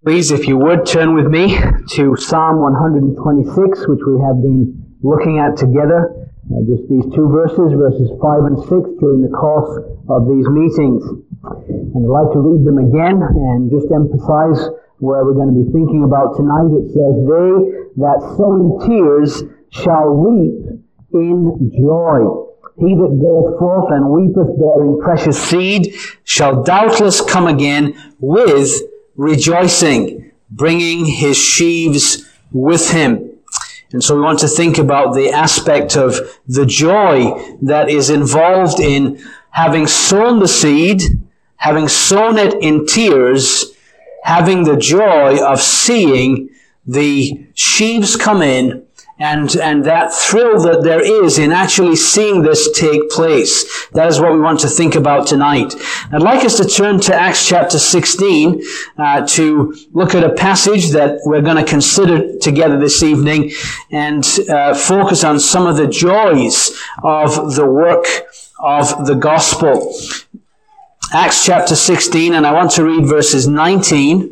Please, if you would, turn with me to Psalm 126, which we have been looking at together. Just these two verses 5 and 6, during the course of these meetings. And I'd like to read them again and just emphasize where we're going to be thinking about tonight. It says, "They that sow in tears shall reap in joy. He that goeth forth and weepeth bearing precious seed shall doubtless come again with rejoicing, bringing his sheaves with him." And so we want to think about the aspect of the joy that is involved in having sown the seed, having sown it in tears, having the joy of seeing the sheaves come in, and that thrill that there is in actually seeing this take place. That is what we want to think about tonight. I'd like us to turn to Acts chapter 16 to look at a passage that we're going to consider together this evening and focus on some of the joys of the work of the gospel. Acts chapter 16, and I want to read verses 19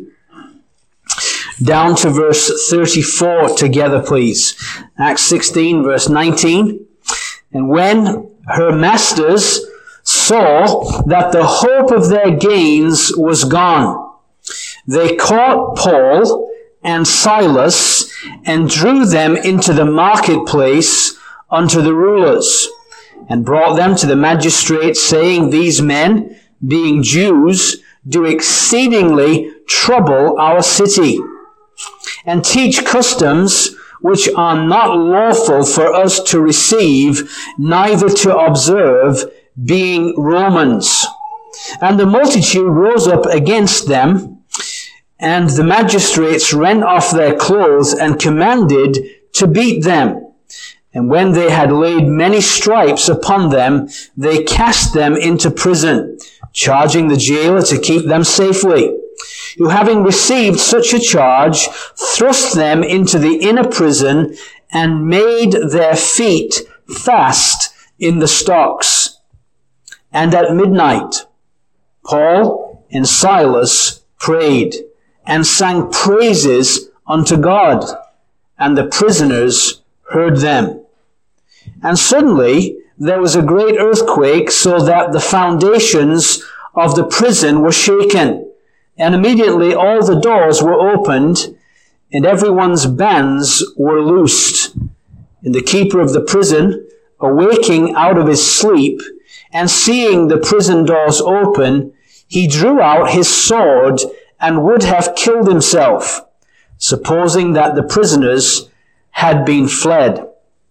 down to verse 34 together, please. Acts 16, verse 19. "And when her masters saw that the hope of their gains was gone, they caught Paul and Silas and drew them into the marketplace unto the rulers, and brought them to the magistrates, saying, These men, being Jews, do exceedingly trouble our city, and teach customs which are not lawful for us to receive, neither to observe, being Romans. And the multitude rose up against them, and the magistrates rent off their clothes and commanded to beat them. And when they had laid many stripes upon them, they cast them into prison, charging the jailer to keep them safely, who, having received such a charge, thrust them into the inner prison and made their feet fast in the stocks. And at midnight, Paul and Silas prayed and sang praises unto God, and the prisoners heard them. And suddenly there was a great earthquake, so that the foundations of the prison were shaken. And immediately all the doors were opened, and everyone's bands were loosed. And the keeper of the prison, awaking out of his sleep, and seeing the prison doors open, he drew out his sword and would have killed himself, supposing that the prisoners had been fled.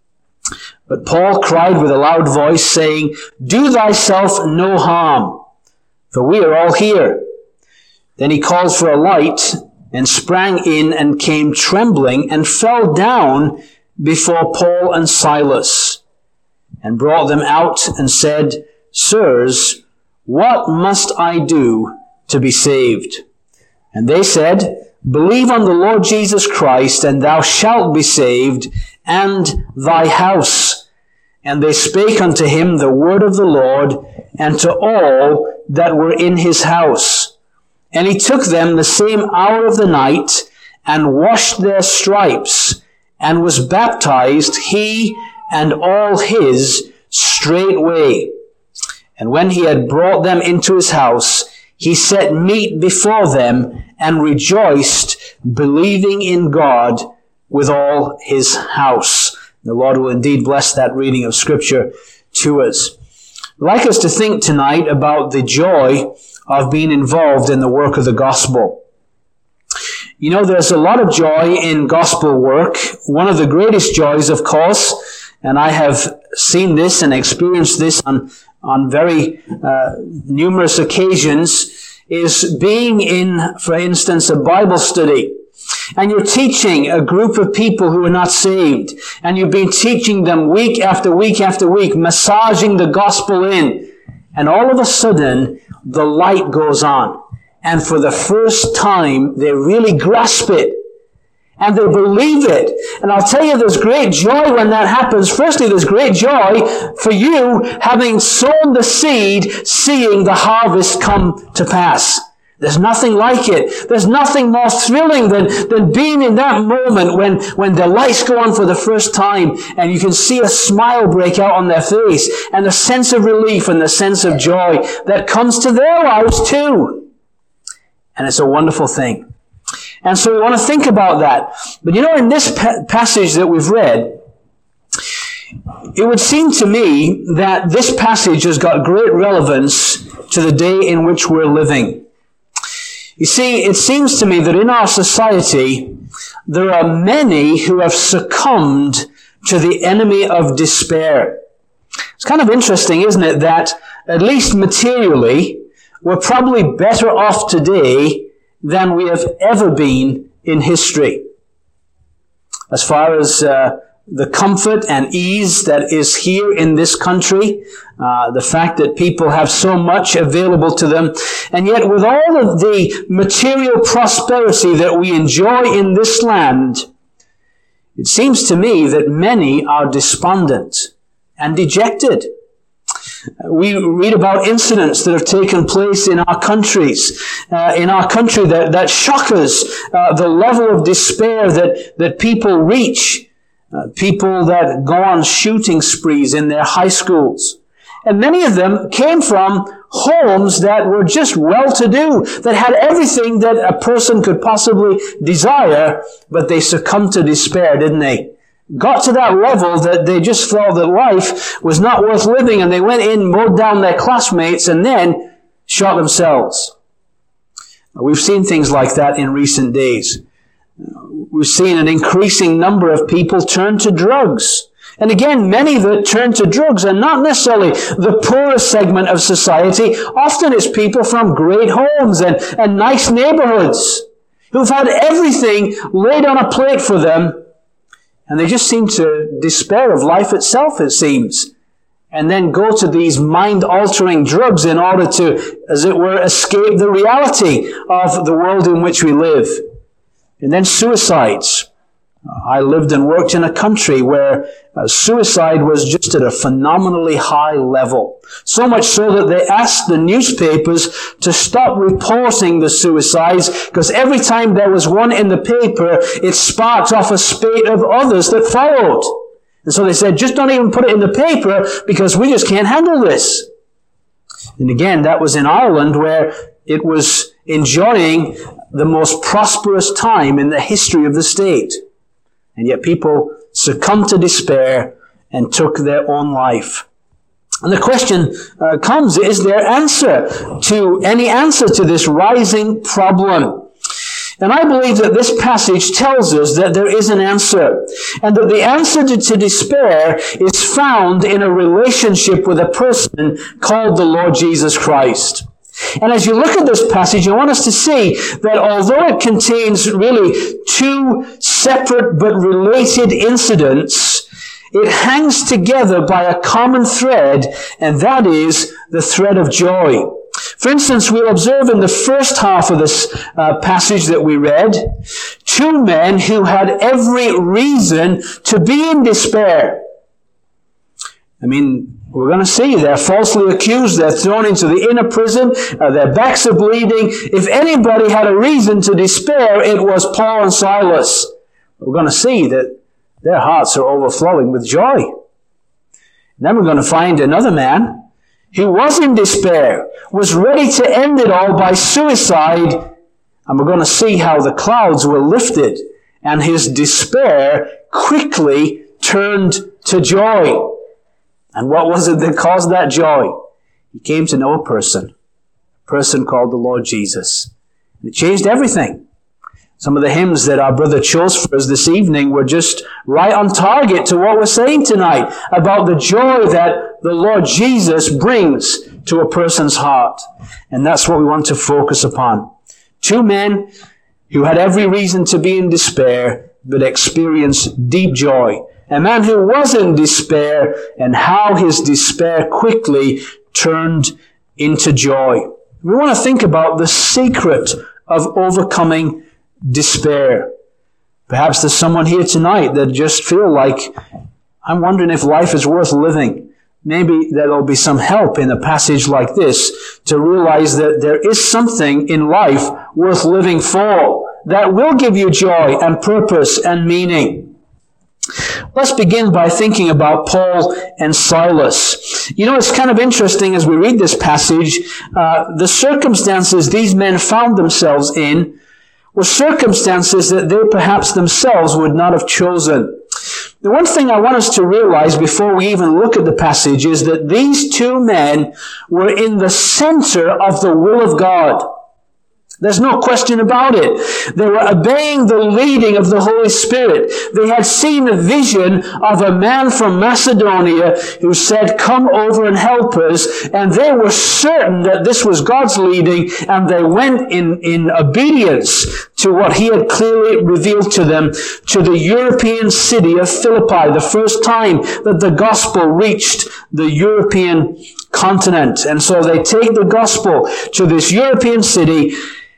But Paul cried with a loud voice, saying, Do thyself no harm, for we are all here. Then he called for a light, and sprang in, and came trembling, and fell down before Paul and Silas, and brought them out, and said, Sirs, what must I do to be saved? And they said, Believe on the Lord Jesus Christ, and thou shalt be saved, and thy house. And they spake unto him the word of the Lord, and to all that were in his house. And he took them the same hour of the night, and washed their stripes, and was baptized, he and all his, straightway. And when he had brought them into his house, he set meat before them, and rejoiced, believing in God with all his house. The Lord will indeed bless that reading of Scripture to us. I'd like us to think tonight about the joy of being involved in the work of the gospel. You know, there's a lot of joy in gospel work. One of the greatest joys, of course, and I have seen this and experienced this on very numerous occasions, is being in, for instance, a Bible study. And you're teaching a group of people who are not saved. And you've been teaching them week after week after week, massaging the gospel in. And all of a sudden, the light goes on. And for the first time, they really grasp it. And they believe it. And I'll tell you, there's great joy when that happens. Firstly, there's great joy for you having sown the seed, seeing the harvest come to pass. There's nothing like it. There's nothing more thrilling than being in that moment when the lights go on for the first time and you can see a smile break out on their face and the sense of relief and the sense of joy that comes to their lives too. And it's a wonderful thing. And so we want to think about that. But in this passage that we've read, it would seem to me that this passage has got great relevance to the day in which we're living. You see, it seems to me that in our society, there are many who have succumbed to the enemy of despair. It's kind of interesting, isn't it, that at least materially, we're probably better off today than we have ever been in history. As far as the comfort and ease that is here in this country, the fact that people have so much available to them, and yet with all of the material prosperity that we enjoy in this land, it seems to me that many are despondent and dejected. We read about incidents that have taken place in our countries, that shock us, the level of despair that people reach. People that go on shooting sprees in their high schools. And many of them came from homes that were just well-to-do, that had everything that a person could possibly desire, but they succumbed to despair, didn't they? Got to that level that they just felt that life was not worth living, and they went in, mowed down their classmates, and then shot themselves. We've seen things like that in recent days. We've seen an increasing number of people turn to drugs. And again, many that turn to drugs are not necessarily the poorest segment of society. Often it's people from great homes and nice neighborhoods who've had everything laid on a plate for them, and they just seem to despair of life itself, it seems, and then go to these mind-altering drugs in order to, as it were, escape the reality of the world in which we live. And then suicides. I lived and worked in a country where suicide was just at a phenomenally high level. So much so that they asked the newspapers to stop reporting the suicides, because every time there was one in the paper, it sparked off a spate of others that followed. And so they said, just don't even put it in the paper because we just can't handle this. And again, that was in Ireland, where it was enjoying the most prosperous time in the history of the state. And yet people succumbed to despair and took their own life. And the question comes, is there any answer to this rising problem? And I believe that this passage tells us that there is an answer, and that the answer to despair is found in a relationship with a person called the Lord Jesus Christ. And as you look at this passage, I want us to see that although it contains really two separate but related incidents, it hangs together by a common thread, and that is the thread of joy. For instance, we'll observe in the first half of this passage that we read, two men who had every reason to be in despair. I mean, we're going to see they're falsely accused, they're thrown into the inner prison, their backs are bleeding. If anybody had a reason to despair, it was Paul and Silas. We're going to see that their hearts are overflowing with joy. And then we're going to find another man who was in despair, was ready to end it all by suicide, and we're going to see how the clouds were lifted and his despair quickly turned to joy. And what was it that caused that joy? He came to know a person called the Lord Jesus. And it changed everything. Some of the hymns that our brother chose for us this evening were just right on target to what we're saying tonight about the joy that the Lord Jesus brings to a person's heart. And that's what we want to focus upon. Two men who had every reason to be in despair, but experienced deep joy. A man who was in despair, and how his despair quickly turned into joy. We want to think about the secret of overcoming despair. Perhaps there's someone here tonight that just feel like, I'm wondering if life is worth living. maybe there'll be some help in a passage like this to realize that there is something in life worth living for that will give you joy and purpose and meaning. Let's begin by thinking about Paul and Silas. You know, it's kind of interesting as we read this passage, the circumstances these men found themselves in were circumstances that they perhaps themselves would not have chosen. The one thing I want us to realize before we even look at the passage is that these two men were in the center of the will of God. There's no question about it. They were obeying the leading of the Holy Spirit. They had seen a vision of a man from Macedonia who said, "Come over and help us." And they were certain that this was God's leading, and they went in obedience to what he had clearly revealed to them, to the European city of Philippi, the first time that the gospel reached the European continent. And so they take the gospel to this European city.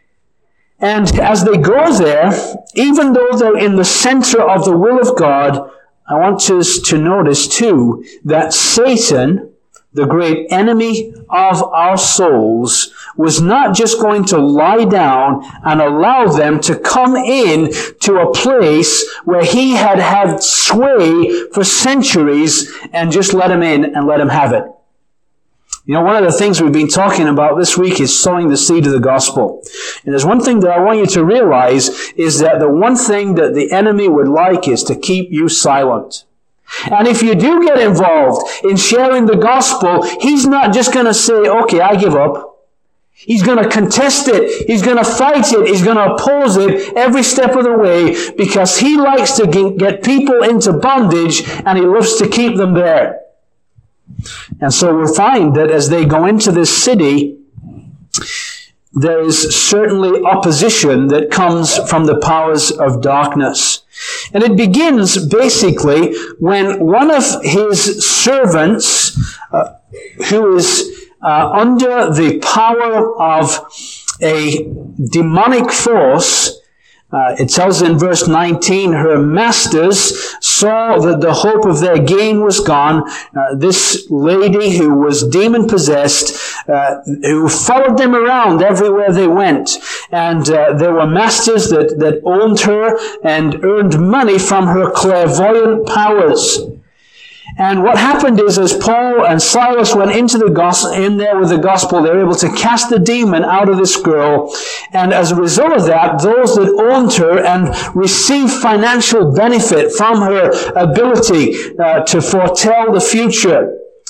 And as they go there, even though they're in the center of the will of God, I want us to notice too that Satan, the great enemy of our souls, was not just going to lie down and allow them to come in to a place where he had had sway for centuries and just let him in and let him have it. You know, one of the things we've been talking about this week is sowing the seed of the gospel. And there's one thing that I want you to realize is that the one thing that the enemy would like is to keep you silent. And if you do get involved in sharing the gospel, he's not just going to say, "Okay, I give up." He's going to contest it. He's going to fight it. He's going to oppose it every step of the way because he likes to get people into bondage and he loves to keep them there. And so we'll find that as they go into this city, there is certainly opposition that comes from the powers of darkness. And it begins basically when one of his servants, who is under the power of a demonic force, it tells in verse 19, her masters saw that the hope of their gain was gone. This lady who was demon-possessed, who followed them around everywhere they went. And there were masters that owned her and earned money from her clairvoyant powers. And what happened is, as Paul and Silas went into the gospel, in there with the gospel, they were able to cast the demon out of this girl. And as a result of that, those that owned her and received financial benefit from her ability to foretell the future,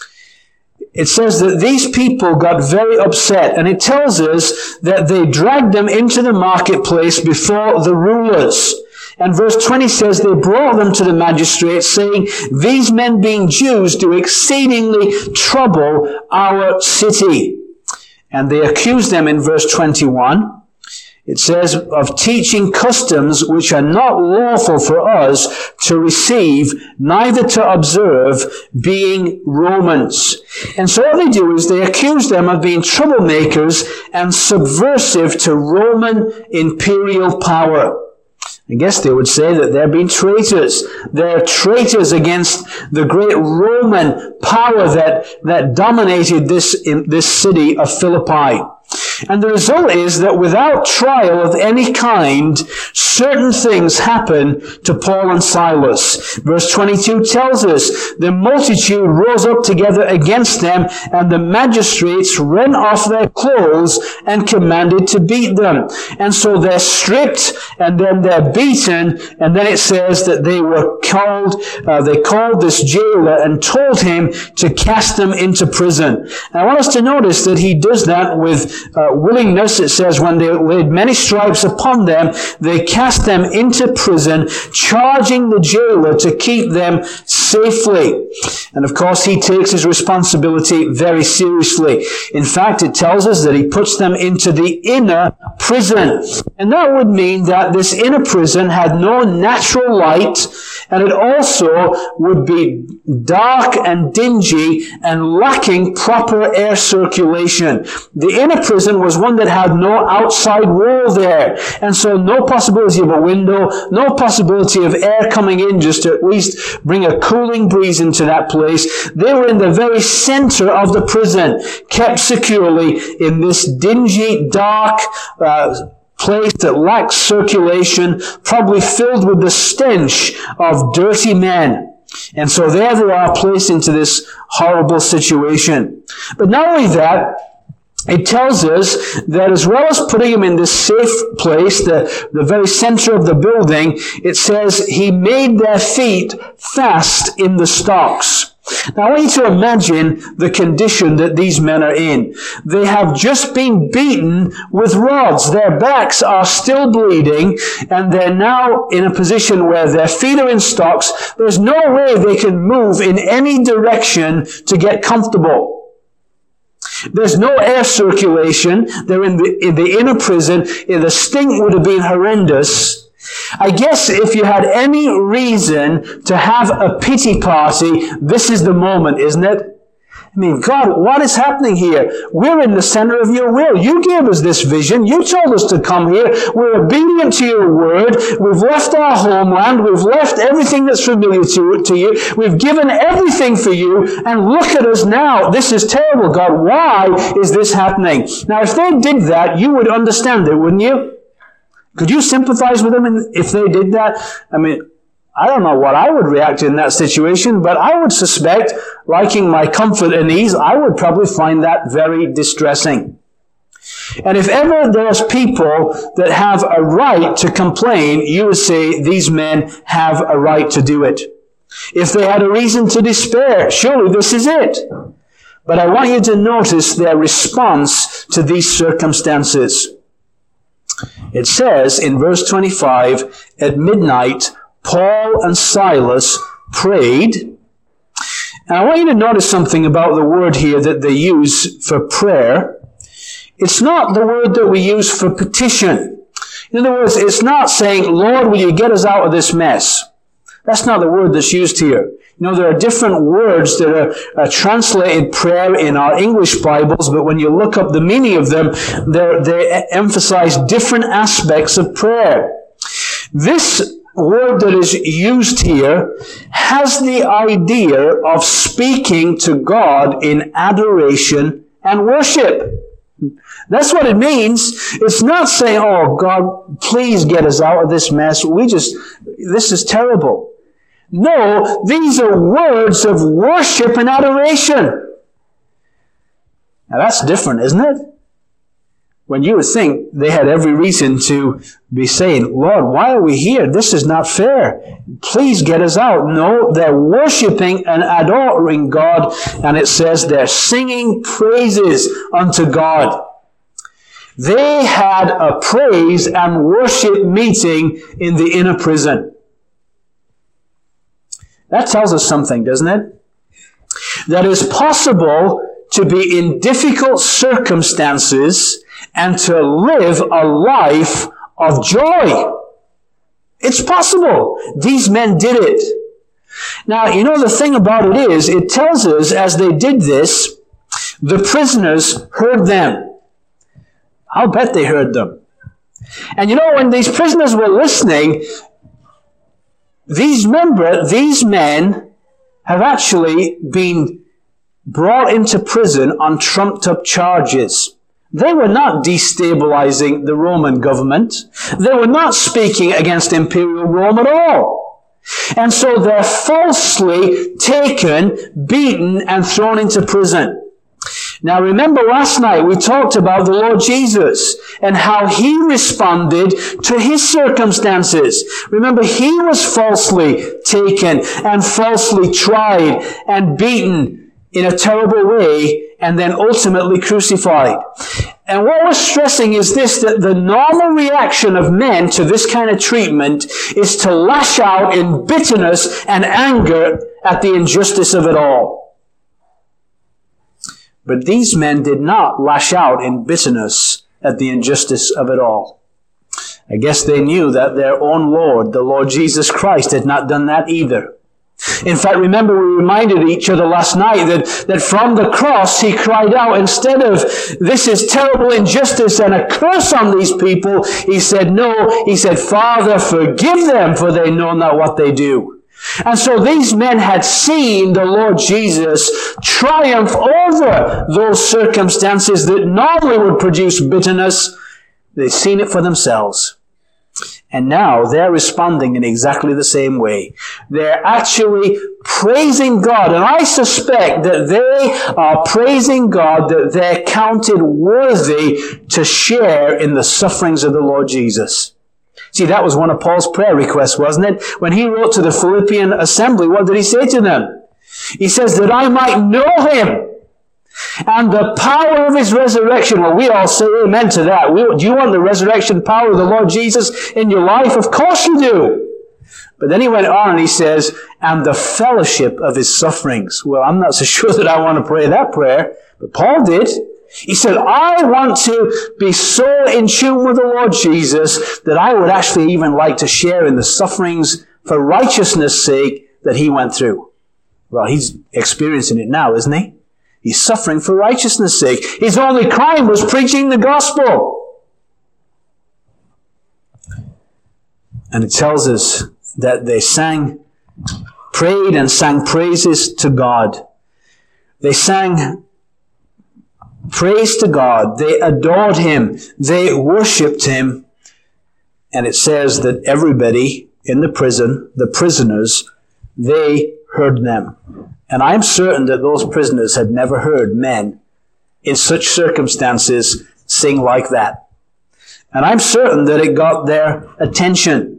it says that these people got very upset. And it tells us that they dragged them into the marketplace before the rulers. And verse 20 says, they brought them to the magistrates, saying, "These men being Jews do exceedingly trouble our city." And they accused them in verse 21. It says, "Of teaching customs which are not lawful for us to receive, neither to observe, being Romans." And so what they do is they accuse them of being troublemakers and subversive to Roman imperial power. I guess they would say that they're being traitors. They're traitors against the great Roman power that dominated this city of Philippi. And the result is that without trial of any kind, certain things happen to Paul and Silas. Verse 22 tells us, the multitude rose up together against them, and the magistrates rent off their clothes and commanded to beat them. And so they're stripped, and then they're beaten, and then it says that they called this jailer and told him to cast them into prison. And I want us to notice that he does that with willingness. It says, when they laid many stripes upon them, they cast them into prison, charging the jailer to keep them safely. And of course, he takes his responsibility very seriously. In fact, it tells us that he puts them into the inner prison. And that would mean that this inner prison had no natural light, and it also would be dark and dingy and lacking proper air circulation. The inner prison prison was one that had no outside wall there. And so no possibility of a window, no possibility of air coming in just to at least bring a cooling breeze into that place. They were in the very center of the prison, kept securely in this dingy, dark place that lacked circulation, probably filled with the stench of dirty men. And so there they are, placed into this horrible situation. But not only that, it tells us that as well as putting him in this safe place, the very center of the building, it says he made their feet fast in the stocks. Now I want you to imagine the condition that these men are in. They have just been beaten with rods. Their backs are still bleeding, and they're now in a position where their feet are in stocks. There's no way they can move in any direction to get comfortable. There's no air circulation. They're in the inner prison. The stink would have been horrendous. I guess if you had any reason to have a pity party, this is the moment, isn't it? I mean, God, what is happening here? We're in the center of your will. You gave us this vision. You told us to come here. We're obedient to your word. We've left our homeland. We've left everything that's familiar to you. We've given everything for you. And look at us now. This is terrible, God. Why is this happening? Now, if they did that, you would understand it, wouldn't you? Could you sympathize with them if they did that? I mean, I don't know what I would react in that situation, but I would suspect, liking my comfort and ease, I would probably find that very distressing. And if ever there's people that have a right to complain, you would say these men have a right to do it. If they had a reason to despair, surely this is it. But I want you to notice their response to these circumstances. It says in verse 25, at midnight, Paul and Silas prayed. And I want you to notice something about the word here that they use for prayer. It's not the word that we use for petition. In other words, it's not saying, Lord, will you get us out of this mess? That's not the word that's used here. You know, there are different words that are translated prayer in our English Bibles, but when you look up the meaning of them, they emphasize different aspects of prayer. This word that is used here has the idea of speaking to God in adoration and worship. That's what it means. It's not saying, oh, God, please get us out of this mess. This is terrible. No, these are words of worship and adoration. Now that's different, isn't it? When you would think they had every reason to be saying, Lord, why are we here? This is not fair. Please get us out. No, they're worshiping and adoring God, and it says they're singing praises unto God. They had a praise and worship meeting in the inner prison. That tells us something, doesn't it? That it's possible to be in difficult circumstances and to live a life of joy. It's possible. These men did it. Now, you know, the thing about it is, it tells us as they did this, the prisoners heard them. I'll bet they heard them. And you know, when these prisoners were listening, these men have actually been brought into prison on trumped-up charges. They were not destabilizing the Roman government. They were not speaking against Imperial Rome at all. And so they're falsely taken, beaten, and thrown into prison. Now remember last night we talked about the Lord Jesus and how He responded to His circumstances. Remember, He was falsely taken and falsely tried and beaten in a terrible way and then ultimately crucified. And what we're stressing is this, that the normal reaction of men to this kind of treatment is to lash out in bitterness and anger at the injustice of it all. But these men did not lash out in bitterness at the injustice of it all. I guess they knew that their own Lord, the Lord Jesus Christ, had not done that either. In fact, remember we reminded each other last night that from the cross he cried out, instead of, this is terrible injustice and a curse on these people, he said, no, he said, Father, forgive them, for they know not what they do. And so these men had seen the Lord Jesus triumph over those circumstances that normally would produce bitterness. They'd seen it for themselves. And now they're responding in exactly the same way. They're actually praising God. And I suspect that they are praising God that they're counted worthy to share in the sufferings of the Lord Jesus. See, that was one of Paul's prayer requests, wasn't it? When he wrote to the Philippian assembly, what did he say to them? He says, that I might know him and the power of his resurrection. Well, we all say amen to that. Do you want the resurrection power of the Lord Jesus in your life? Of course you do. But then he went on and he says, and the fellowship of his sufferings. Well, I'm not so sure that I want to pray that prayer, but Paul did. He said, I want to be so in tune with the Lord Jesus that I would actually even like to share in the sufferings for righteousness' sake that he went through. Well, he's experiencing it now, isn't he? He's suffering for righteousness' sake. His only crime was preaching the gospel. And it tells us that they prayed and sang praises to God. They sang praise to God. They adored him. They worshipped him. And it says that everybody in the prison, the prisoners, they heard them. And I'm certain that those prisoners had never heard men in such circumstances sing like that. And I'm certain that it got their attention.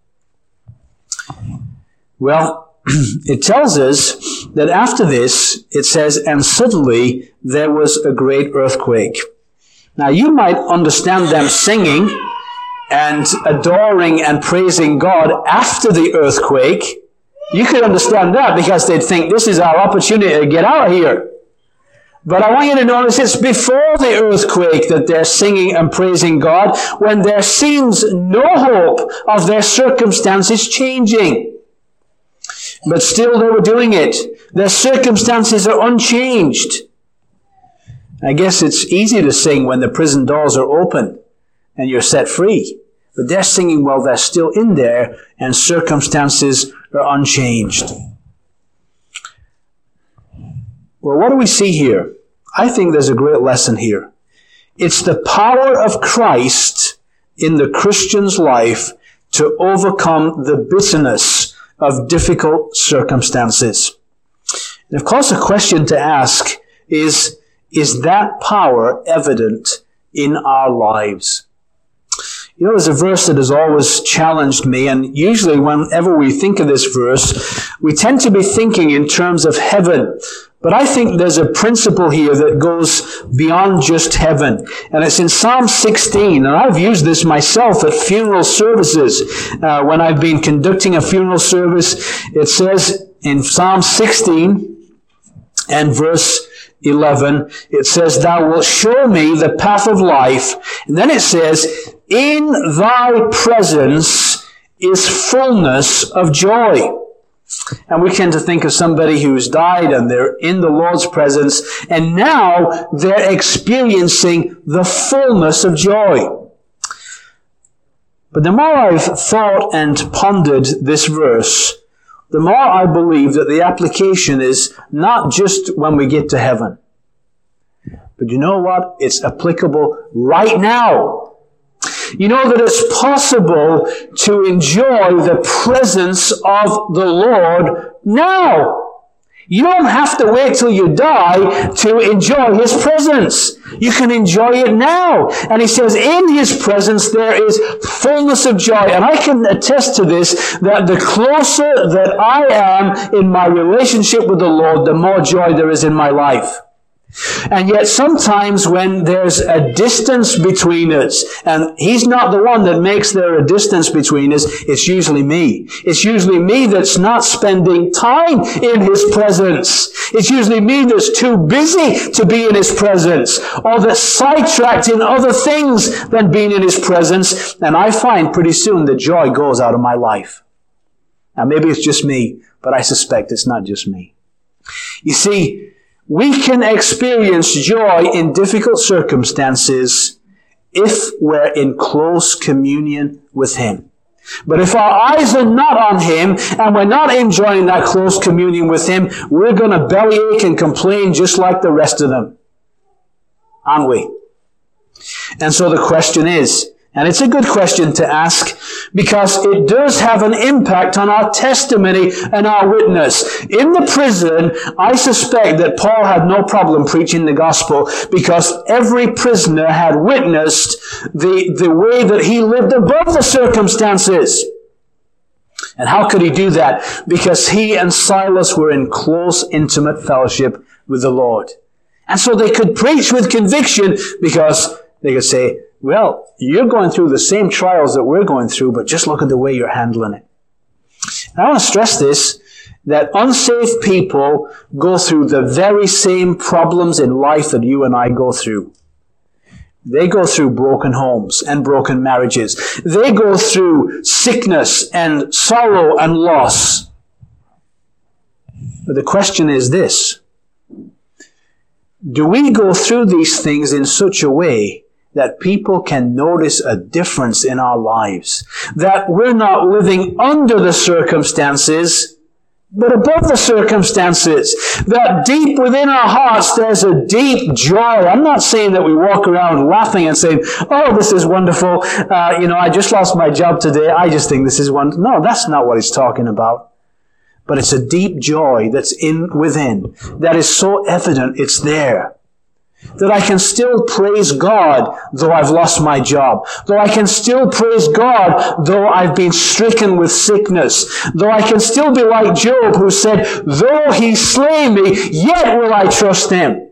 Well, it tells us that after this, it says, and suddenly there was a great earthquake. Now you might understand them singing and adoring and praising God after the earthquake. You could understand that because they'd think this is our opportunity to get out of here. But I want you to notice it's before the earthquake that they're singing and praising God, when there seems no hope of their circumstances changing. But still they were doing it. Their circumstances are unchanged. I guess it's easy to sing when the prison doors are open and you're set free. But they're singing while they're still in there and circumstances are unchanged. Well, what do we see here? I think there's a great lesson here. It's the power of Christ in the Christian's life to overcome the bitterness of difficult circumstances. And of course, a question to ask is that power evident in our lives? You know, there's a verse that has always challenged me, and usually whenever we think of this verse, we tend to be thinking in terms of heaven. But I think there's a principle here that goes beyond just heaven. And it's in Psalm 16, and I've used this myself at funeral services. When I've been conducting a funeral service, it says in Psalm 16 and verse 11, it says, Thou wilt show me the path of life. And then it says, In thy presence is fullness of joy. And we tend to think of somebody who's died and they're in the Lord's presence, and now they're experiencing the fullness of joy. But the more I've thought and pondered this verse, the more I believe that the application is not just when we get to heaven. But you know what? It's applicable right now. You know that it's possible to enjoy the presence of the Lord now. You don't have to wait till you die to enjoy His presence. You can enjoy it now. And He says, in His presence there is fullness of joy. And I can attest to this, that the closer that I am in my relationship with the Lord, the more joy there is in my life. And yet sometimes when there's a distance between us, and He's not the one that makes there a distance between us, it's usually me. It's usually me that's not spending time in His presence. It's usually me that's too busy to be in His presence, or that's sidetracked in other things than being in His presence, and I find pretty soon the joy goes out of my life. Now maybe it's just me, but I suspect it's not just me. You see, we can experience joy in difficult circumstances if we're in close communion with Him. But if our eyes are not on Him and we're not enjoying that close communion with Him, we're going to bellyache and complain just like the rest of them. Aren't we? And so the question is, and it's a good question to ask because it does have an impact on our testimony and our witness. In the prison, I suspect that Paul had no problem preaching the gospel because every prisoner had witnessed the way that he lived above the circumstances. And how could he do that? Because he and Silas were in close, intimate fellowship with the Lord. And so they could preach with conviction because they could say, well, you're going through the same trials that we're going through, but just look at the way you're handling it. And I want to stress this, that unsaved people go through the very same problems in life that you and I go through. They go through broken homes and broken marriages. They go through sickness and sorrow and loss. But the question is this: do we go through these things in such a way that people can notice a difference in our lives? That we're not living under the circumstances, but above the circumstances. That deep within our hearts there's a deep joy. I'm not saying that we walk around laughing and saying, oh, this is wonderful. I just lost my job today. I just think this is wonderful. No, that's not what he's talking about. But it's a deep joy that's within, that is so evident it's there. That I can still praise God though I've lost my job. Though I can still praise God though I've been stricken with sickness. Though I can still be like Job who said, though He slay me, yet will I trust Him.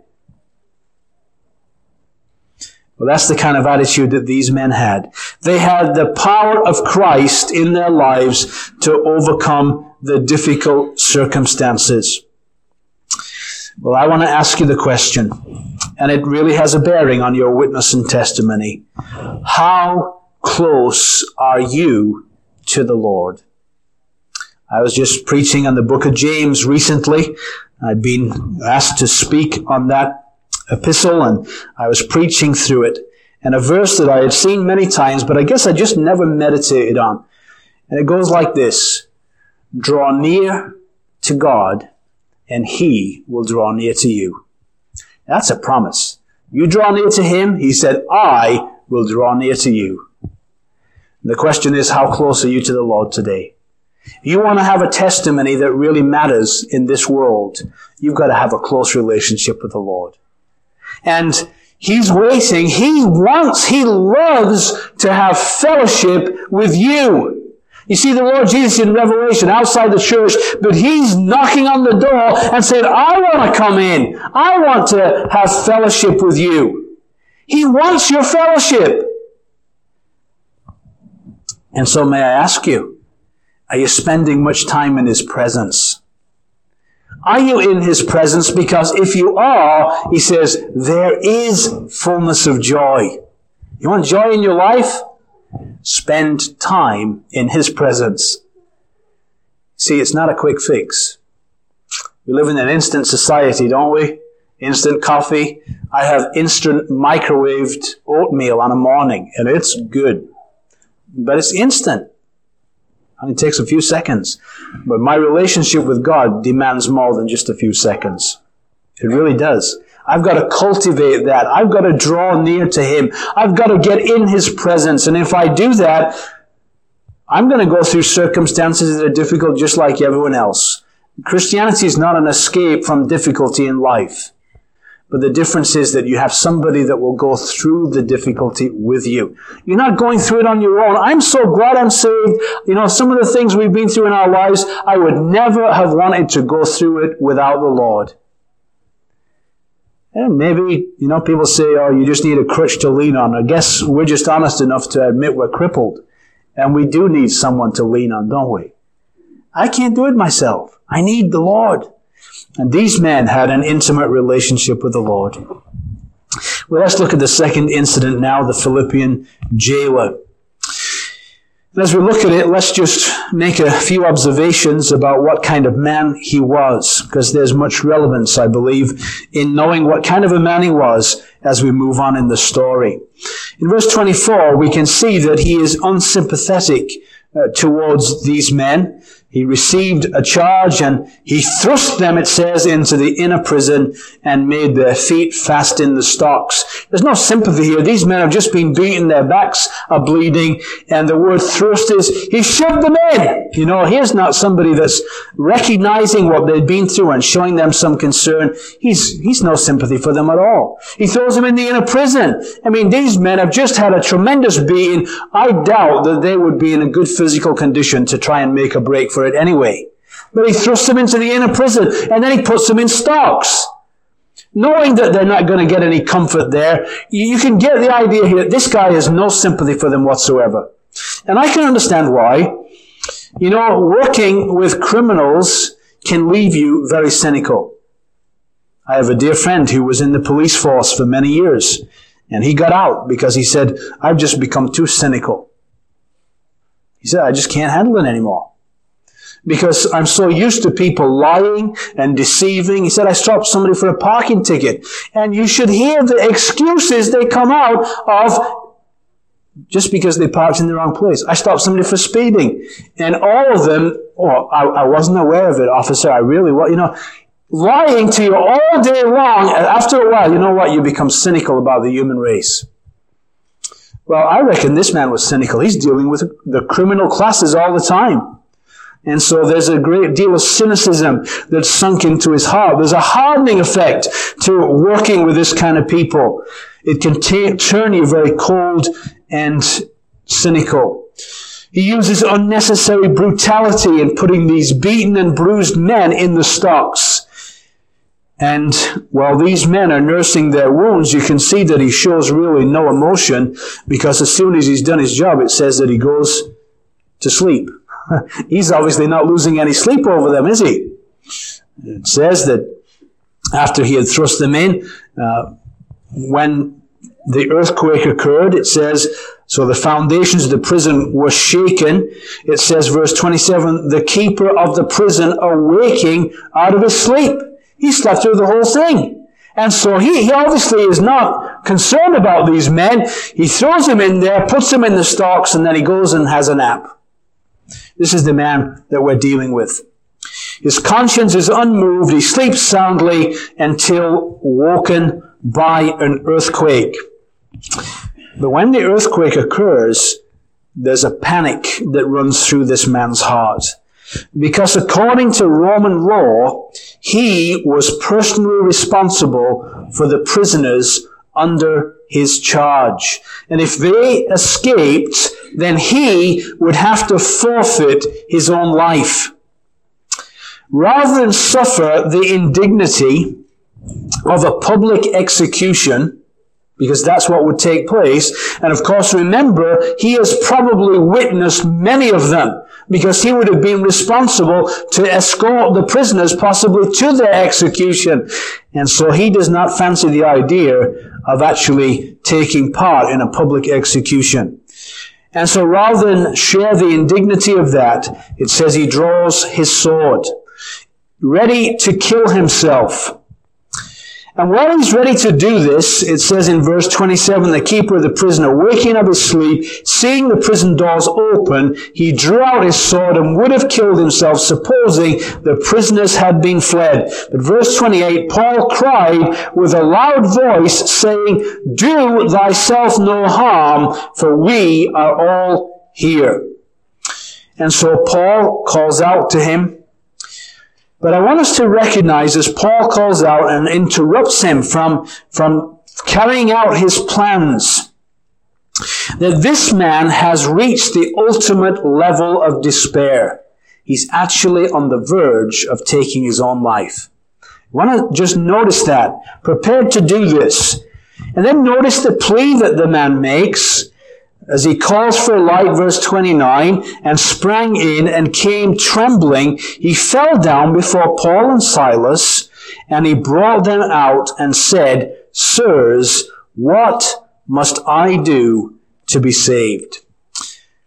Well, that's the kind of attitude that these men had. They had the power of Christ in their lives to overcome the difficult circumstances. Well, I want to ask you the question, and it really has a bearing on your witness and testimony. How close are you to the Lord? I was just preaching on the book of James recently. I'd been asked to speak on that epistle, and I was preaching through it. And a verse that I had seen many times, but I guess I just never meditated on. And it goes like this: draw near to God, and He will draw near to you. That's a promise. You draw near to Him, He said, I will draw near to you. And the question is, how close are you to the Lord today? If you want to have a testimony that really matters in this world, you've got to have a close relationship with the Lord. And He's waiting. He loves to have fellowship with you. You see the Lord Jesus in Revelation outside the church, but He's knocking on the door and saying, I want to come in. I want to have fellowship with you. He wants your fellowship. And so may I ask you, are you spending much time in His presence? Are you in His presence? Because if you are, He says, there is fullness of joy. You want joy in your life? Spend time in His presence. See, it's not a quick fix. We live in an instant society, don't we? Instant coffee. I have instant microwaved oatmeal on a morning, and it's good. But it's instant. And it takes a few seconds. But my relationship with God demands more than just a few seconds. It really does. I've got to cultivate that. I've got to draw near to Him. I've got to get in His presence. And if I do that, I'm going to go through circumstances that are difficult just like everyone else. Christianity is not an escape from difficulty in life. But the difference is that you have somebody that will go through the difficulty with you. You're not going through it on your own. I'm so glad I'm saved. Some of the things we've been through in our lives, I would never have wanted to go through it without the Lord. And maybe, people say, oh, you just need a crutch to lean on. I guess we're just honest enough to admit we're crippled. And we do need someone to lean on, don't we? I can't do it myself. I need the Lord. And these men had an intimate relationship with the Lord. Well, let's look at the second incident now, the Philippian jailer. As we look at it, let's just make a few observations about what kind of man he was, because there's much relevance, I believe, in knowing what kind of a man he was as we move on in the story. In verse 24, we can see that he is unsympathetic towards these men. He received a charge and he thrust them, it says, into the inner prison and made their feet fast in the stocks. There's no sympathy here. These men have just been beaten, their backs are bleeding, and the word thrust is, he shoved them in. You know, here's not somebody that's recognizing what they've been through and showing them some concern. He's no sympathy for them at all. He throws them in the inner prison. I mean, these men have just had a tremendous beating. I doubt that they would be in a good physical condition to try and make a break for it anyway. But he thrusts them into the inner prison, and then he puts them in stocks. Knowing that they're not going to get any comfort there, you can get the idea here that this guy has no sympathy for them whatsoever. And I can understand why. You know, working with criminals can leave you very cynical. I have a dear friend who was in the police force for many years, and he got out because he said, I've just become too cynical. He said, I just can't handle it anymore. Because I'm so used to people lying and deceiving. He said, I stopped somebody for a parking ticket. And you should hear the excuses they come out of just because they parked in the wrong place. I stopped somebody for speeding. And all of them, I wasn't aware of it, officer. I really was. You know, lying to you all day long. And after a while, you know what? You become cynical about the human race. Well, I reckon this man was cynical. He's dealing with the criminal classes all the time. And so there's a great deal of cynicism that's sunk into his heart. There's a hardening effect to working with this kind of people. It can turn you very cold and cynical. He uses unnecessary brutality in putting these beaten and bruised men in the stocks. And while these men are nursing their wounds, you can see that he shows really no emotion, because as soon as he's done his job, it says that he goes to sleep. He's obviously not losing any sleep over them, is he? It says that after he had thrust them in, when the earthquake occurred, it says, so the foundations of the prison were shaken. It says, verse 27, the keeper of the prison awaking out of his sleep. He slept through the whole thing. And so he obviously is not concerned about these men. He throws them in there, puts them in the stocks, and then he goes and has a nap. This is the man that we're dealing with. His conscience is unmoved. He sleeps soundly until woken by an earthquake. But when the earthquake occurs, there's a panic that runs through this man's heart. Because according to Roman law, he was personally responsible for the prisoners under his charge. And if they escaped, then he would have to forfeit his own life. Rather than suffer the indignity of a public execution, because that's what would take place, and of course remember, he has probably witnessed many of them, because he would have been responsible to escort the prisoners possibly to their execution. And so he does not fancy the idea of actually taking part in a public execution. And so rather than share the indignity of that, it says he draws his sword, ready to kill himself. And while he's ready to do this, it says in verse 27, the keeper of the prison, waking up his sleep, seeing the prison doors open, he drew out his sword and would have killed himself, supposing the prisoners had been fled. But verse 28, Paul cried with a loud voice, saying, do thyself no harm, for we are all here. And so Paul calls out to him. But I want us to recognize as Paul calls out and interrupts him from carrying out his plans, that this man has reached the ultimate level of despair. He's actually on the verge of taking his own life. I want to just notice that. Prepared to do this. And then notice the plea that the man makes as he calls for light, verse 29, and sprang in and came trembling. He fell down before Paul and Silas, and he brought them out and said, Sirs, what must I do to be saved? It's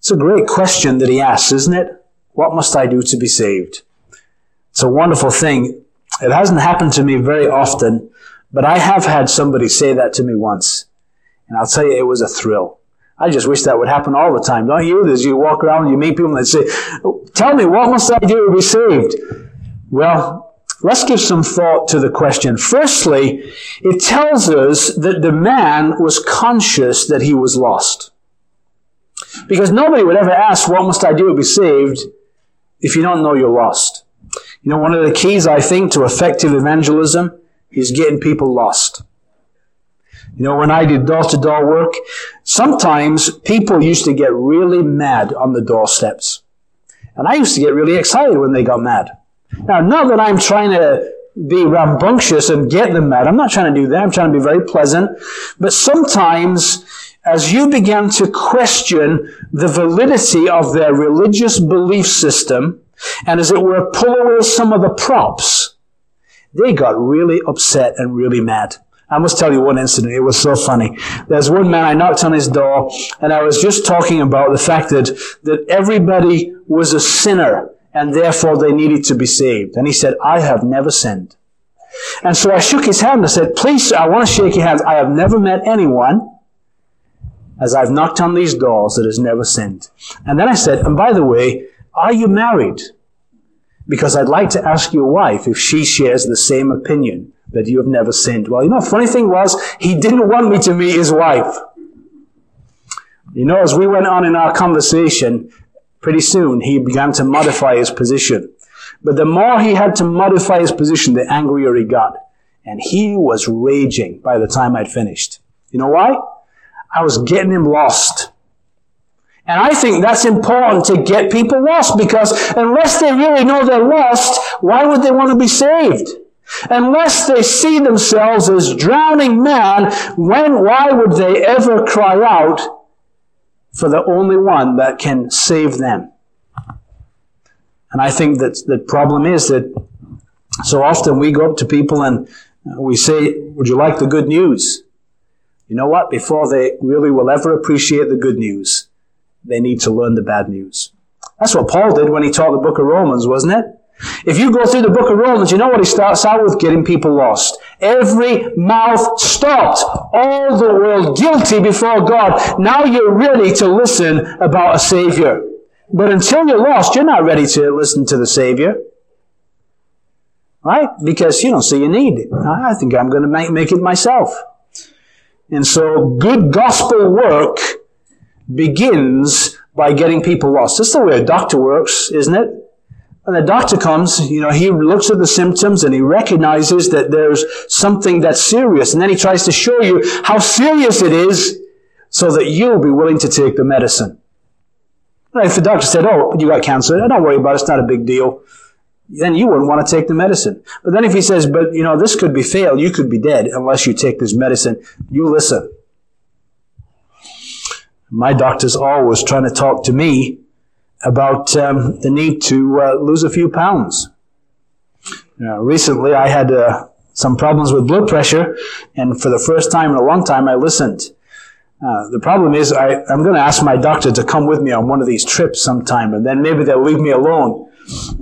It's a great question that he asks, isn't it? What must I do to be saved? It's a wonderful thing. It hasn't happened to me very often, but I have had somebody say that to me once. And I'll tell you, it was a thrill. I just wish that would happen all the time, don't you? As you walk around and you meet people and they say, tell me, what must I do to be saved? Well, let's give some thought to the question. Firstly, it tells us that the man was conscious that he was lost. Because nobody would ever ask, what must I do to be saved, if you don't know you're lost. You know, one of the keys, I think, to effective evangelism is getting people lost. You know, when I did door-to-door work, sometimes people used to get really mad on the doorsteps. And I used to get really excited when they got mad. Now, not that I'm trying to be rambunctious and get them mad. I'm not trying to do that. I'm trying to be very pleasant. But sometimes, as you began to question the validity of their religious belief system, and as it were, pull away some of the props, they got really upset and really mad. I must tell you one incident. It was so funny. There's one man, I knocked on his door, and I was just talking about the fact that everybody was a sinner, and therefore they needed to be saved. And he said, I have never sinned. And so I shook his hand and I said, please, I want to shake your hands. I have never met anyone, as I've knocked on these doors, that has never sinned. And then I said, and by the way, are you married? Because I'd like to ask your wife if she shares the same opinion, that you have never sinned. Well, you know, funny thing was, he didn't want me to meet his wife. You know, as we went on in our conversation, pretty soon he began to modify his position. But the more he had to modify his position, the angrier he got. And he was raging by the time I'd finished. You know why? I was getting him lost. And I think that's important, to get people lost, because unless they really know they're lost, why would they want to be saved? Unless they see themselves as drowning men, why would they ever cry out for the only one that can save them? And I think that the problem is that so often we go up to people and we say, would you like the good news? You know what? Before they really will ever appreciate the good news, they need to learn the bad news. That's what Paul did when he taught the book of Romans, wasn't it? If you go through the book of Romans, you know what he starts out with? Getting people lost. Every mouth stopped. All the world guilty before God. Now you're ready to listen about a Savior. But until you're lost, you're not ready to listen to the Savior. Right? Because you don't see your need. I think I'm going to make it myself. And so good gospel work begins by getting people lost. That's the way a doctor works, isn't it? When the doctor comes, you know, he looks at the symptoms and he recognizes that there's something that's serious. And then he tries to show you how serious it is so that you'll be willing to take the medicine. If the doctor said, oh, you got cancer, don't worry about it, it's not a big deal, then you wouldn't want to take the medicine. But then if he says, but you know, this could be fatal, you could be dead unless you take this medicine, you listen. My doctor's always trying to talk to me about the need to lose a few pounds. Recently I had some problems with blood pressure, and for the first time in a long time I listened. The problem is I'm going to ask my doctor to come with me on one of these trips sometime, and then maybe they'll leave me alone.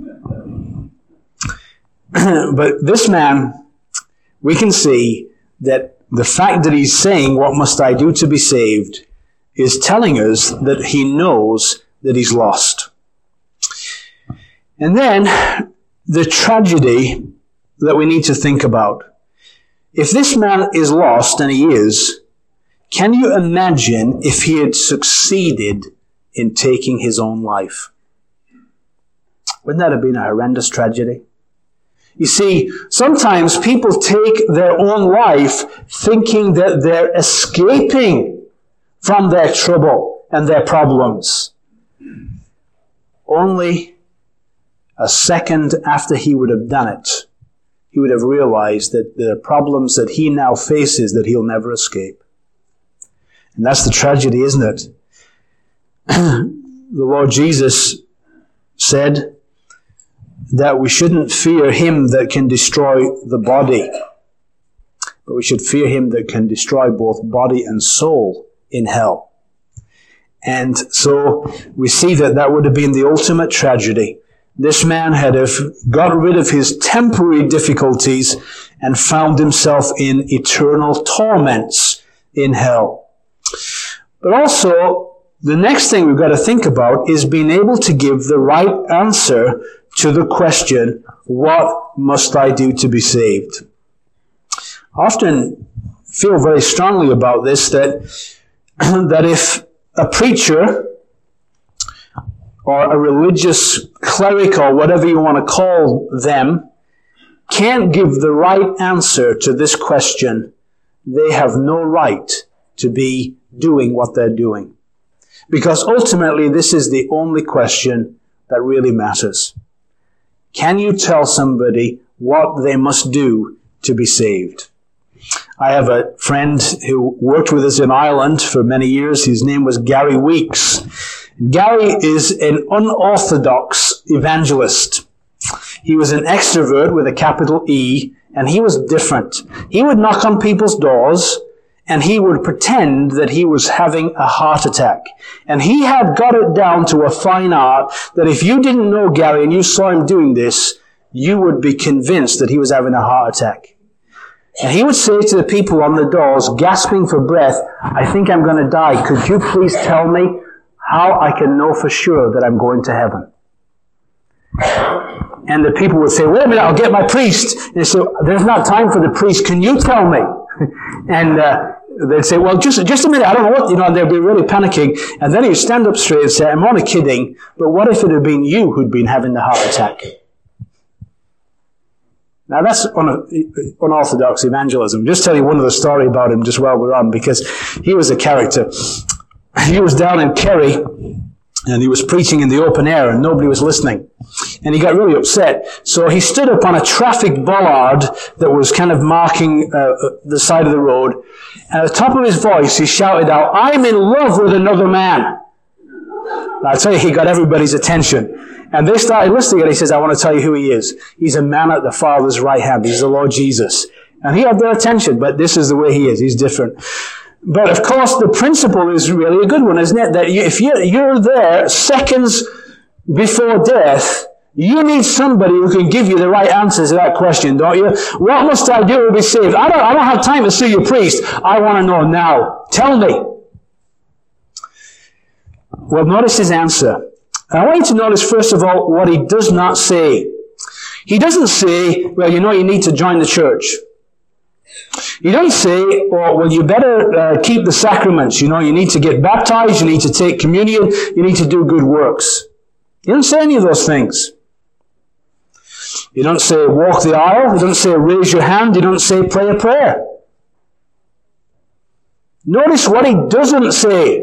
But this man, we can see that the fact that he's saying, what must I do to be saved, is telling us that he knows that he's lost. And then the tragedy that we need to think about. If this man is lost, and he is, can you imagine if he had succeeded in taking his own life? Wouldn't that have been a horrendous tragedy? You see, sometimes people take their own life thinking that they're escaping from their trouble and their problems. Only a second after he would have done it, he would have realized that the problems that he now faces, that he'll never escape. And that's the tragedy, isn't it? The Lord Jesus said that we shouldn't fear him that can destroy the body, but we should fear him that can destroy both body and soul in hell. And so we see that would have been the ultimate tragedy. This man had got rid of his temporary difficulties and found himself in eternal torments in hell. But also, the next thing we've got to think about is being able to give the right answer to the question, what must I do to be saved? I often feel very strongly about this, that if a preacher or a religious cleric or whatever you want to call them can't give the right answer to this question, they have no right to be doing what they're doing. Because ultimately, this is the only question that really matters. Can you tell somebody what they must do to be saved? I have a friend who worked with us in Ireland for many years. His name was Gary Weeks. Gary is an unorthodox evangelist. He was an extrovert with a capital E, and he was different. He would knock on people's doors, and he would pretend that he was having a heart attack. And he had got it down to a fine art that if you didn't know Gary and you saw him doing this, you would be convinced that he was having a heart attack. And he would say to the people on the doors, gasping for breath, I think I'm going to die. Could you please tell me how I can know for sure that I'm going to heaven? And the people would say, wait a minute, I'll get my priest. And they say, there's not time for the priest. Can you tell me? And they'd say, well, just a minute, I don't know what, they'd be really panicking. And then he'd stand up straight and say, I'm only kidding, but what if it had been you who'd been having the heart attack? Now that's unorthodox evangelism. Just tell you one other story about him just while we're on, because he was a character. He was down in Kerry, and he was preaching in the open air, and nobody was listening. And he got really upset. So he stood up on a traffic bollard that was kind of marking the side of the road. And at the top of his voice, he shouted out, I'm in love with another man. I'll tell you, he got everybody's attention. And they started listening, and he says, I want to tell you who he is. He's a man at the Father's right hand. He's the Lord Jesus. And he had their attention, but this is the way he is. He's different. But of course, the principle is really a good one, isn't it? That if you're there seconds before death, you need somebody who can give you the right answers to that question, don't you? What must I do to be saved? I don't have time to see your priest. I want to know now. Tell me. Well, notice his answer. I want you to notice, first of all, what he does not say. He doesn't say, well, you need to join the church. He doesn't say, well, you better keep the sacraments. You need to get baptized, you need to take communion, you need to do good works. He doesn't say any of those things. He doesn't say walk the aisle. He doesn't say raise your hand. He doesn't say pray a prayer. Notice what he doesn't say.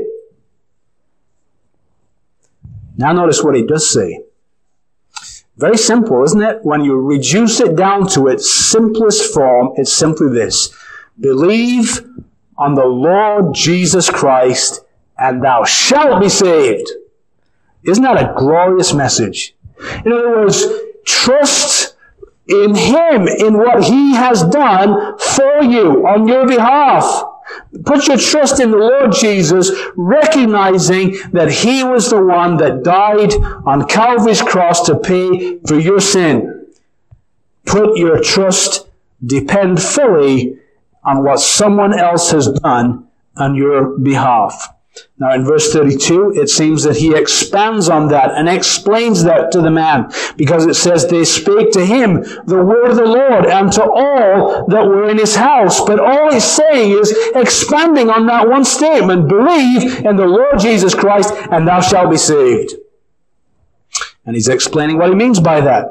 Now notice what he does say. Very simple, isn't it? When you reduce it down to its simplest form, it's simply this. Believe on the Lord Jesus Christ, and thou shalt be saved. Isn't that a glorious message? In other words, trust in Him, in what He has done for you on your behalf. Put your trust in the Lord Jesus, recognizing that He was the one that died on Calvary's cross to pay for your sin. Put your trust, depend fully on what someone else has done on your behalf. Now in verse 32, it seems that he expands on that and explains that to the man, because it says they spake to him the word of the Lord and to all that were in his house. But all he's saying is expanding on that one statement, believe in the Lord Jesus Christ and thou shalt be saved. And he's explaining what he means by that.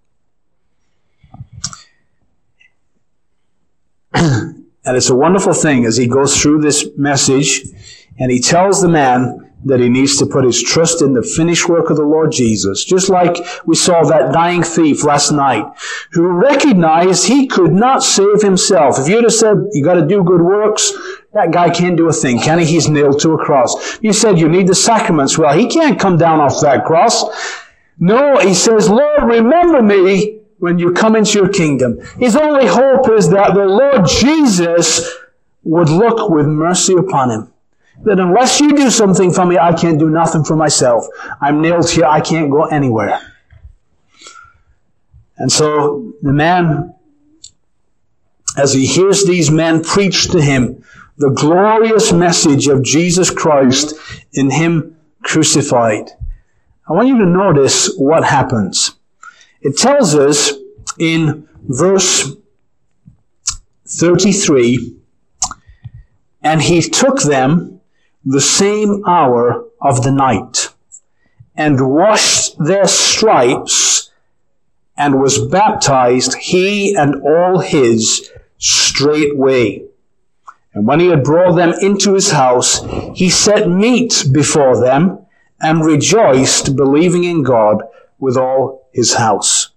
And it's a wonderful thing as he goes through this message. And he tells the man that he needs to put his trust in the finished work of the Lord Jesus. Just like we saw that dying thief last night, who recognized he could not save himself. If you'd have said, you got to do good works, that guy can't do a thing, can he? He's nailed to a cross. You said you need the sacraments. Well, he can't come down off that cross. No, he says, Lord, remember me when you come into your kingdom. His only hope is that the Lord Jesus would look with mercy upon him. That unless you do something for me, I can't do nothing for myself. I'm nailed here. I can't go anywhere. And so the man, as he hears these men preach to him the glorious message of Jesus Christ in him crucified, I want you to notice what happens. It tells us in verse 33, and he took them the same hour of the night, and washed their stripes, and was baptized, he and all his, straightway. And when he had brought them into his house, he set meat before them, and rejoiced, believing in God with all his house.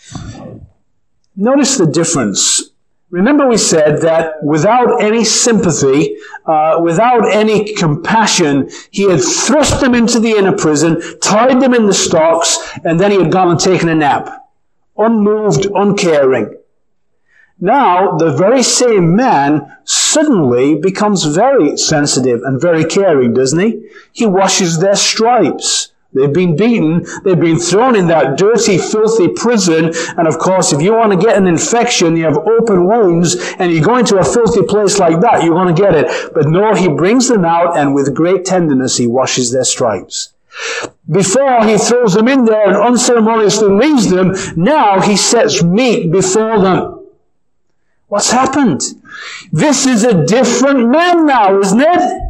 Notice the difference. Remember we said that without any sympathy, without any compassion, he had thrust them into the inner prison, tied them in the stocks, and then he had gone and taken a nap. Unmoved, uncaring. Now, the very same man suddenly becomes very sensitive and very caring, doesn't he? He washes their stripes. They've been beaten. They've been thrown in that dirty, filthy prison. And of course, if you want to get an infection, you have open wounds, and you go into a filthy place like that, you're going to get it. But no, he brings them out, and with great tenderness, he washes their stripes. Before he throws them in there and unceremoniously leaves them, now he sets meat before them. What's happened? This is a different man now, isn't it?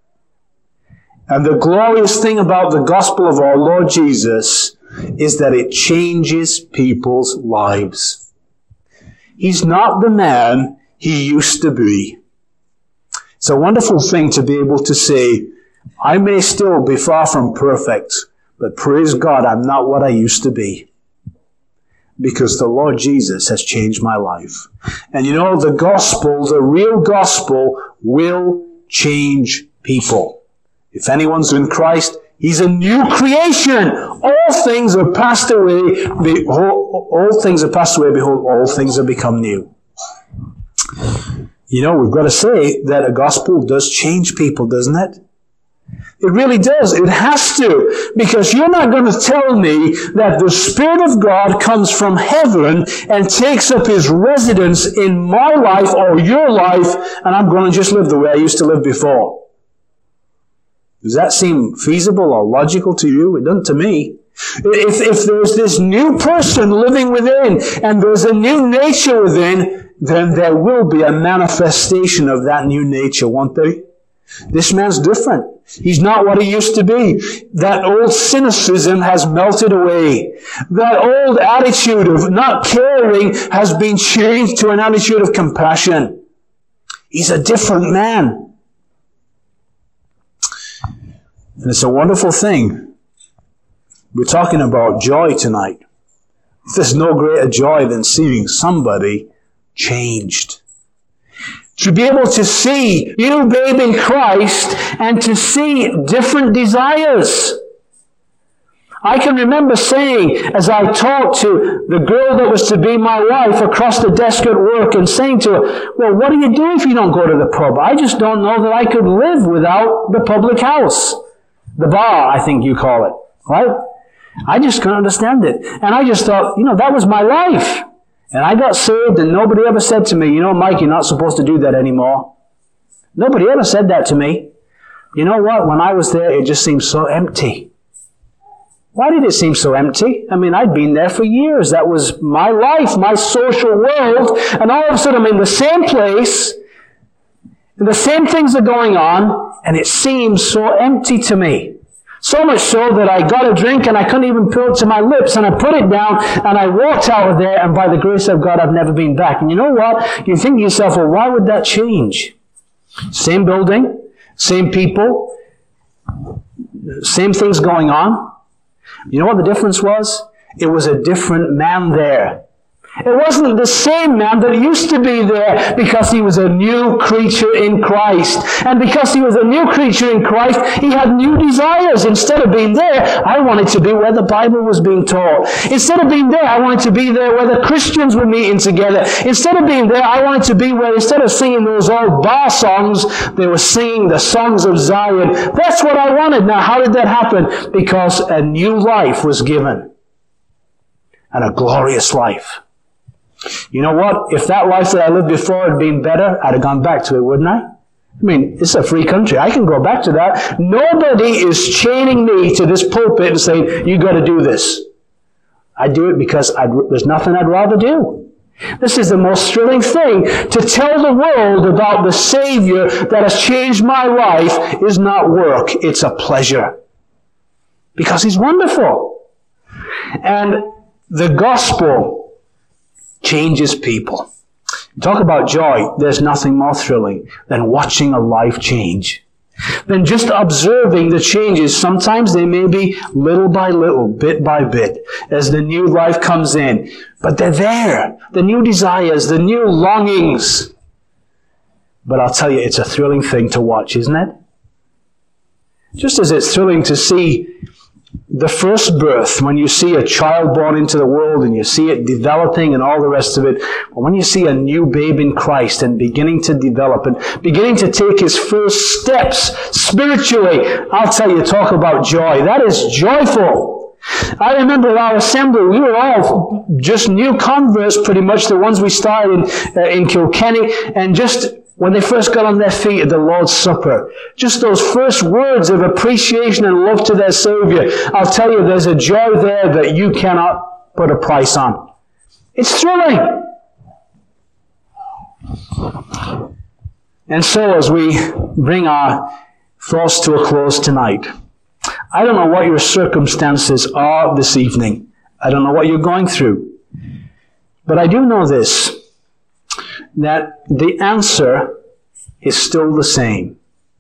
And the glorious thing about the gospel of our Lord Jesus is that it changes people's lives. He's not the man he used to be. It's a wonderful thing to be able to say, I may still be far from perfect, but praise God, I'm not what I used to be. Because the Lord Jesus has changed my life. And you know, the gospel, the real gospel, will change people. If anyone's in Christ, he's a new creation. All things are passed away. Behold, all things are passed away. Behold, all things have become new. You know, we've got to say that a gospel does change people, doesn't it? It really does. It has to. Because you're not going to tell me that the Spirit of God comes from heaven and takes up his residence in my life or your life, and I'm going to just live the way I used to live before. Does that seem feasible or logical to you? It doesn't to me. If there's this new person living within and there's a new nature within, then there will be a manifestation of that new nature, won't there? This man's different. He's not what he used to be. That old cynicism has melted away. That old attitude of not caring has been changed to an attitude of compassion. He's a different man. And it's a wonderful thing. We're talking about joy tonight. There's no greater joy than seeing somebody changed. To be able to see you, babe, in Christ, and to see different desires. I can remember saying, as I talked to the girl that was to be my wife across the desk at work, and saying to her, well, what do you do if you don't go to the pub? I just don't know that I could live without the public house. The bar, I think you call it. Right? I just couldn't understand it. And I just thought, that was my life. And I got saved, and nobody ever said to me, Mike, you're not supposed to do that anymore. Nobody ever said that to me. You know what? When I was there, it just seemed so empty. Why did it seem so empty? I mean, I'd been there for years. That was my life, my social world. And all of a sudden, I'm in the same place, and the same things are going on, and it seems so empty to me. So much so that I got a drink and I couldn't even put it to my lips, and I put it down and I walked out of there, and by the grace of God, I've never been back. And you know what? You think to yourself, well, why would that change? Same building, same people, same things going on. You know what the difference was? It was a different man there. It wasn't the same man that used to be there, because he was a new creature in Christ. And because he was a new creature in Christ, he had new desires. Instead of being there, I wanted to be where the Bible was being taught. Instead of being there, I wanted to be there where the Christians were meeting together. Instead of being there, I wanted to be where, instead of singing those old bar songs, they were singing the songs of Zion. That's what I wanted. Now, how did that happen? Because a new life was given. And a glorious life. You know what? If that life that I lived before had been better, I'd have gone back to it, wouldn't I? I mean, it's a free country. I can go back to that. Nobody is chaining me to this pulpit and saying, you got to do this. I do it because there's nothing I'd rather do. This is the most thrilling thing. To tell the world about the Savior that has changed my life is not work. It's a pleasure. Because He's wonderful. And the gospel changes people. Talk about joy. There's nothing more thrilling than watching a life change. Than just observing the changes. Sometimes they may be little by little, bit by bit, as the new life comes in. But they're there. The new desires, the new longings. But I'll tell you, it's a thrilling thing to watch, isn't it? Just as it's thrilling to see the first birth, when you see a child born into the world and you see it developing and all the rest of it, or when you see a new babe in Christ and beginning to develop and beginning to take his first steps spiritually, I'll tell you, talk about joy. That is joyful. I remember our assembly, we were all just new converts, pretty much the ones we started in Kilkenny, and just when they first got on their feet at the Lord's Supper, just those first words of appreciation and love to their Savior, I'll tell you, there's a joy there that you cannot put a price on. It's thrilling. And so as we bring our thoughts to a close tonight, I don't know what your circumstances are this evening. I don't know what you're going through. But I do know this, that the answer is still the same.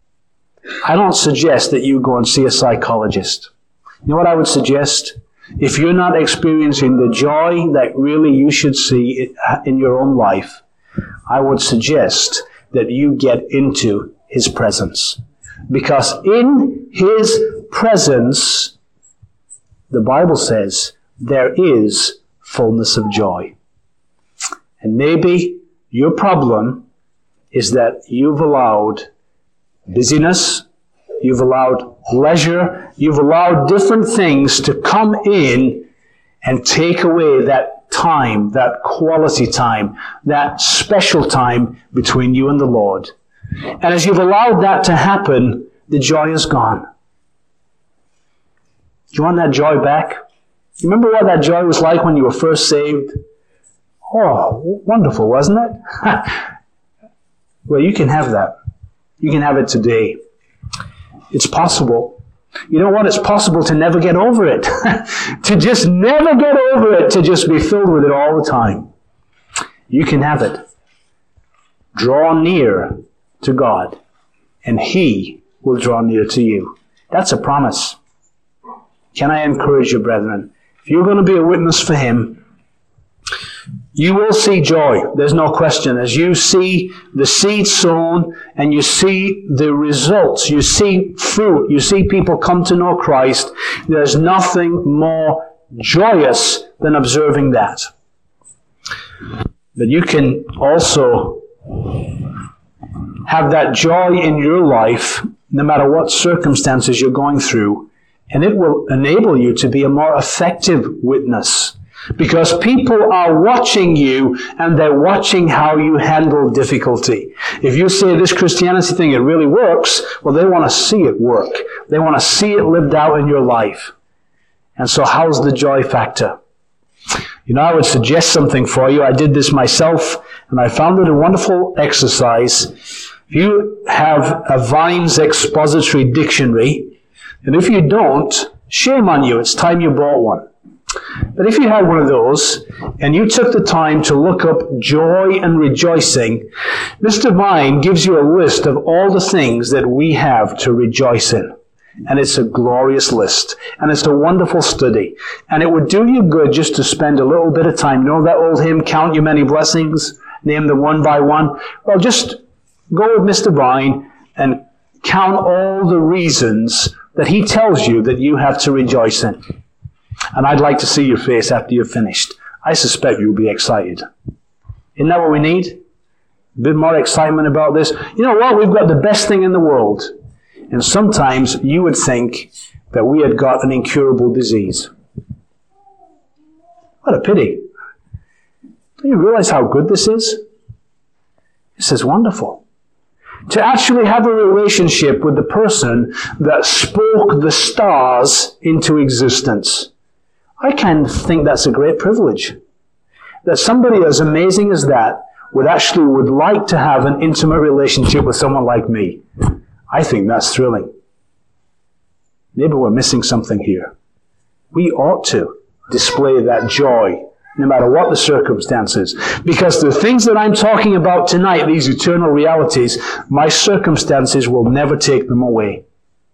I don't suggest that you go and see a psychologist. You know what I would suggest? If you're not experiencing the joy that really you should see in your own life, I would suggest that you get into His presence. Because in His presence, the Bible says, there is fullness of joy. And maybe your problem is that you've allowed busyness, you've allowed leisure, you've allowed different things to come in and take away that time, that quality time, that special time between you and the Lord. And as you've allowed that to happen, the joy is gone. Do you want that joy back? You remember what that joy was like when you were first saved? Oh, wonderful, wasn't it? Well, you can have that. You can have it today. It's possible. You know what? It's possible to never get over it. To just never get over it. To just be filled with it all the time. You can have it. Draw near to God, and He will draw near to you. That's a promise. Can I encourage you, brethren? If you're going to be a witness for Him, you will see joy. There's no question. As you see the seed sown and you see the results, you see fruit, you see people come to know Christ, there's nothing more joyous than observing that. But you can also have that joy in your life, no matter what circumstances you're going through, and it will enable you to be a more effective witness. Because people are watching you, and they're watching how you handle difficulty. If you say this Christianity thing, it really works, well, they want to see it work. They want to see it lived out in your life. And so how's the joy factor? You know, I would suggest something for you. I did this myself, and I found it a wonderful exercise. If you have a Vine's Expository Dictionary, and if you don't, shame on you. It's time you bought one. But if you had one of those, and you took the time to look up joy and rejoicing, Mr. Vine gives you a list of all the things that we have to rejoice in. And it's a glorious list. And it's a wonderful study. And it would do you good just to spend a little bit of time. You know that old hymn, Count Your Many Blessings? Name them one by one. Well, just go with Mr. Vine and count all the reasons that he tells you that you have to rejoice in. And I'd like to see your face after you're finished. I suspect you'll be excited. Isn't that what we need? A bit more excitement about this. You know what? We've got the best thing in the world. And sometimes you would think that we had got an incurable disease. What a pity. Do you realize how good this is? This is wonderful. To actually have a relationship with the person that spoke the stars into existence. I kind of think that's a great privilege. That somebody as amazing as that would like to have an intimate relationship with someone like me. I think that's thrilling. Maybe we're missing something here. We ought to display that joy, no matter what the circumstances. Because the things that I'm talking about tonight, these eternal realities, my circumstances will never take them away.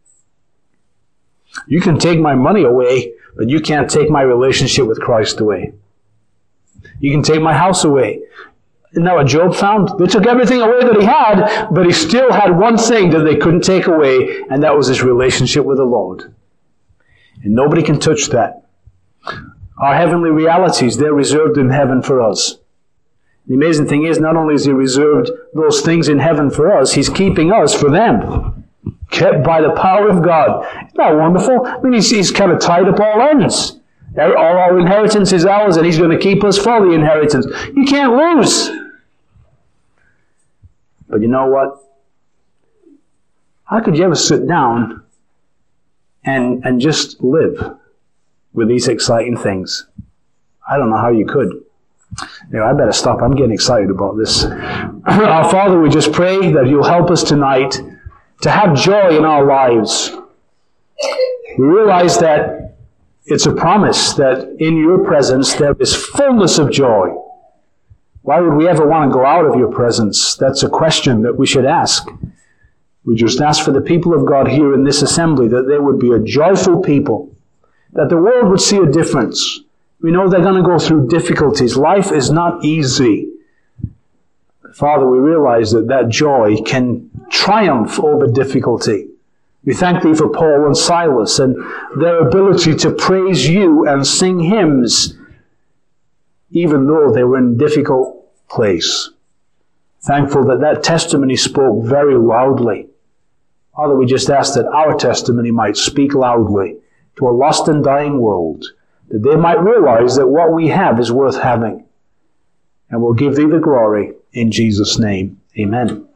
You can take my money away, but you can't take my relationship with Christ away. You can take my house away. Isn't that what Job found? They took everything away that he had, but he still had one thing that they couldn't take away, and that was his relationship with the Lord. And nobody can touch that. Our heavenly realities, they're reserved in heaven for us. The amazing thing is, not only is he reserved those things in heaven for us, he's keeping us for them. Kept by the power of God. Isn't that wonderful? I mean, he's kind of tied up all ends. All our inheritance is ours, and he's going to keep us for the inheritance. You can't lose. But you know what? How could you ever sit down and just live with these exciting things? I don't know how you could. Anyway, I better stop. I'm getting excited about this. Our Father, we just pray that you'll help us tonight to have joy in our lives. We realize that it's a promise that in your presence there is fullness of joy. Why would we ever want to go out of your presence? That's a question that we should ask. We just ask for the people of God here in this assembly that they would be a joyful people, that the world would see a difference. We know they're going to go through difficulties. Life is not easy. Father, we realize that joy can triumph over difficulty. We thank thee for Paul and Silas and their ability to praise you and sing hymns, even though they were in a difficult place. Thankful that testimony spoke very loudly. Father, we just ask that our testimony might speak loudly to a lost and dying world, that they might realize that what we have is worth having. And we'll give thee the glory in Jesus' name. Amen.